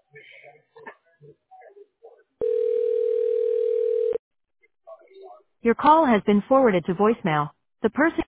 Your call has been forwarded to voicemail. The person